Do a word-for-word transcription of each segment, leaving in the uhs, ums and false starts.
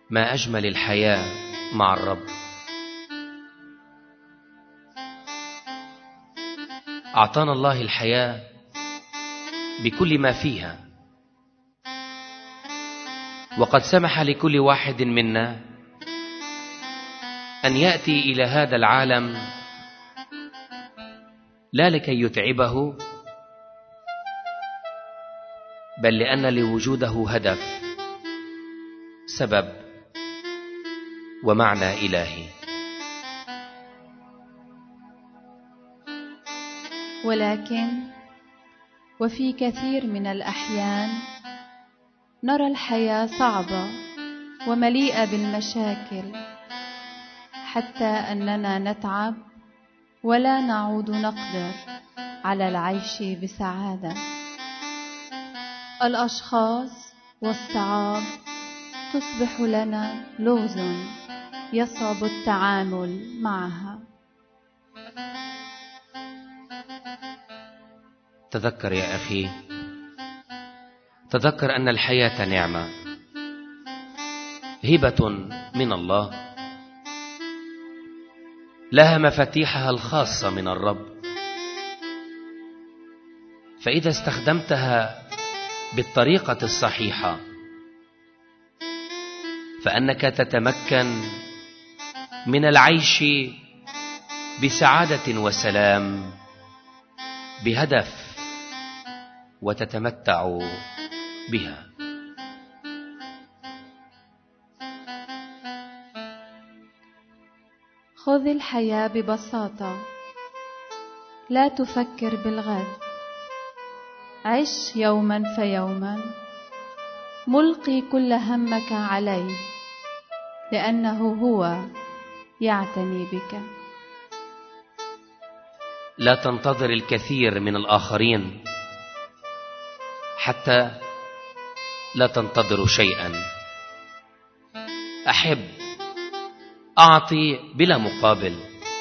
ما أجمل الحياة مع الرب. أعطانا الله الحياة بكل ما فيها، وقد سمح لكل واحد منا أن يأتي إلى هذا العالم لا لكي يتعبه، بل لأن لوجوده هدف، سبب ومعنى إلهي. ولكن وفي كثير من الأحيان نرى الحياة صعبة ومليئة بالمشاكل، حتى أننا نتعب ولا نعود نقدر على العيش بسعادة. الأشخاص والصعاب تصبح لنا لغز يصعب التعامل معها. تذكر يا أخي، تذكر أن الحياة نعمة، هبة من الله، لها مفاتيحها الخاصة من الرب، فإذا استخدمتها بالطريقة الصحيحة فأنك تتمكن من العيش بسعادة وسلام بهدف وتتمتع بها. خذ الحياة ببساطة، لا تفكر بالغد، عش يوما فيوما، ملقي كل همك عليه، لأنه هو يعتني بك. لا تنتظر الكثير من الآخرين حتى لا تنتظر شيئا. أحب، أعطي بلا مقابل،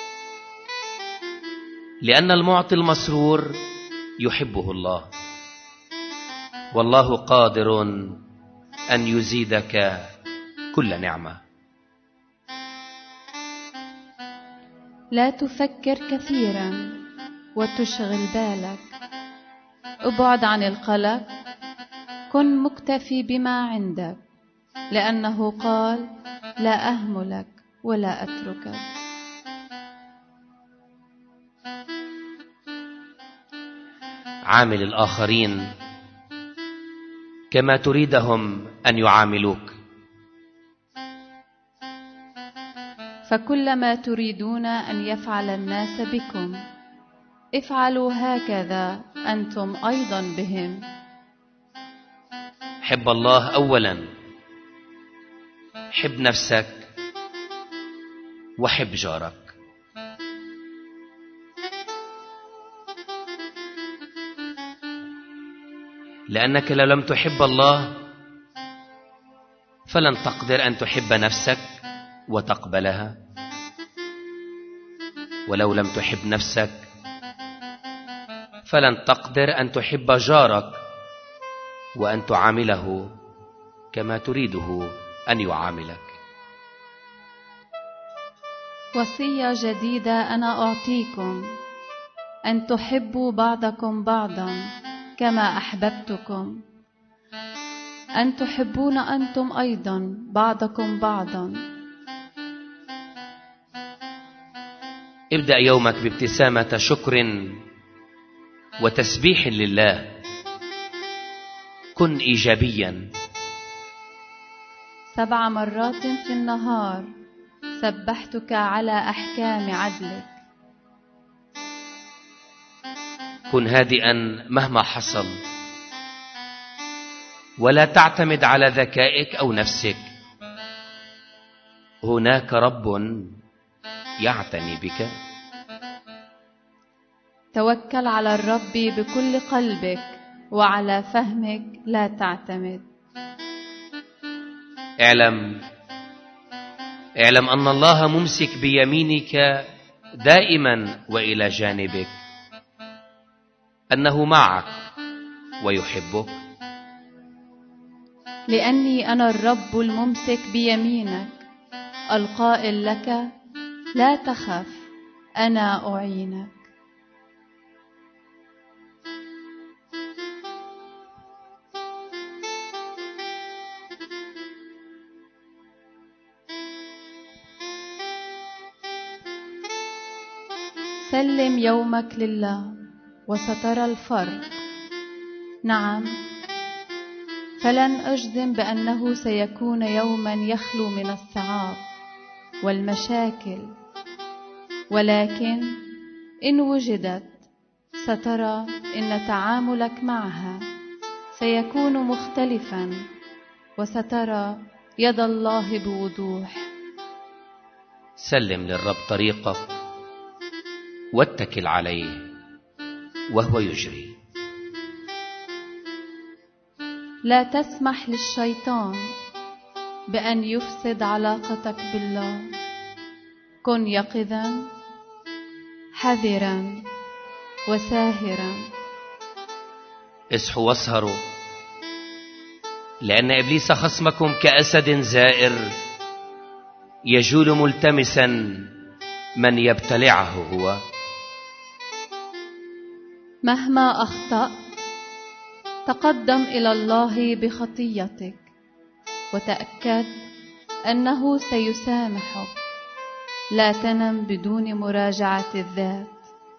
لأن المعطي المسرور يحبه الله، والله قادر أن يزيدك كل نعمة. لا تفكر كثيرا وتشغل بالك، ابعد عن القلق، كن مكتفي بما عندك، لأنه قال لا أهملك ولا أتركك. عامل الآخرين كما تريدهم أن يعاملوك، فكلما تريدون أن يفعل الناس بكم افعلوا هكذا أنتم أيضا بهم. حب الله أولا، حب نفسك وحب جارك. لأنك لو لم تحب الله فلن تقدر أن تحب نفسك وتقبلها، ولو لم تحب نفسك فلن تقدر أن تحب جارك وأن تعامله كما تريده أن يعاملك. وصية جديدة أنا أعطيكم، أن تحبوا بعضكم بعضا كما أحببتكم، أن تحبون أنتم أيضا بعضكم بعضا. ابدأ يومك بابتسامة شكر وتسبيح لله. كن إيجابيا. سبع مرات في النهار سبحتك على أحكام عدلك. كن هادئا مهما حصل، ولا تعتمد على ذكائك أو نفسك. هناك رب يعتني بك. توكل على الرب بكل قلبك وعلى فهمك لا تعتمد. اعلم اعلم أن الله ممسك بيمينك دائما وإلى جانبك، أنه معك ويحبك. لأني أنا الرب الممسك بيمينك القائل لك لا تخف أنا أعينك. سلم يومك لله وسترى الفرق. نعم، فلن أجزم بأنه سيكون يوما يخلو من الصعاب والمشاكل، ولكن إن وجدت سترى إن تعاملك معها سيكون مختلفا، وسترى يد الله بوضوح. سلم للرب طريقك واتكل عليه وهو يجري. لا تسمح للشيطان بأن يفسد علاقتك بالله. كن يقظا حذرا وساهرا. اصحوا واسهروا، لأن إبليس خصمكم كأسد زائر يجول ملتمسا من يبتلعه هو. مهما أخطأت تقدم إلى الله بخطيتك، وتأكد أنه سيسامحك. لا تنم بدون مراجعة الذات،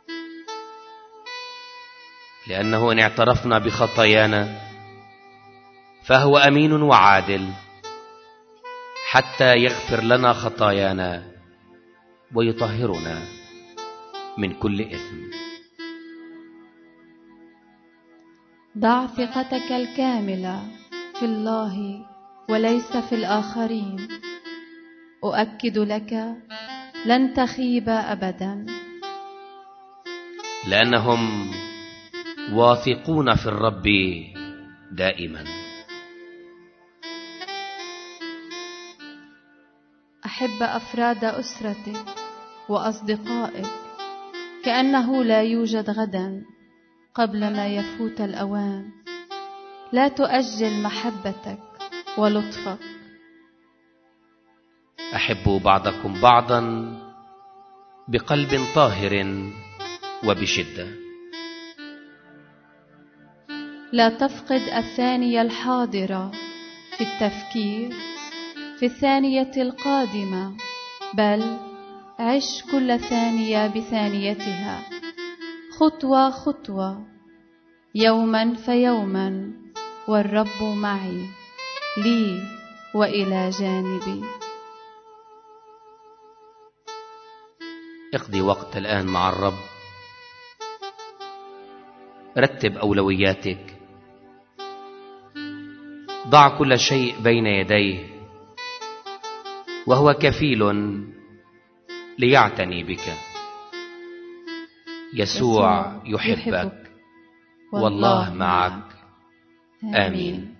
لأنه إن اعترفنا بخطايانا فهو أمين وعادل حتى يغفر لنا خطايانا ويطهرنا من كل إثم. ضع ثقتك الكاملة في الله وليس في الآخرين. أؤكد لك لن تخيب أبدا، لأنهم واثقون في الرب دائما. أحب أفراد أسرتك وأصدقائك كأنه لا يوجد غدا قبل ما يفوت الأوان. لا تؤجل محبتك ولطفك. أحبوا بعضكم بعضا بقلب طاهر وبشدة. لا تفقد الثانية الحاضرة في التفكير في الثانية القادمة، بل عش كل ثانية بثانيتها، خطوة خطوة، يوما فيوما، والرب معي لي وإلى جانبي. اقضي وقت الآن مع الرب. رتب أولوياتك. ضع كل شيء بين يديه، وهو كفيل ليعتني بك. يسوع يحبك والله معك. آمين.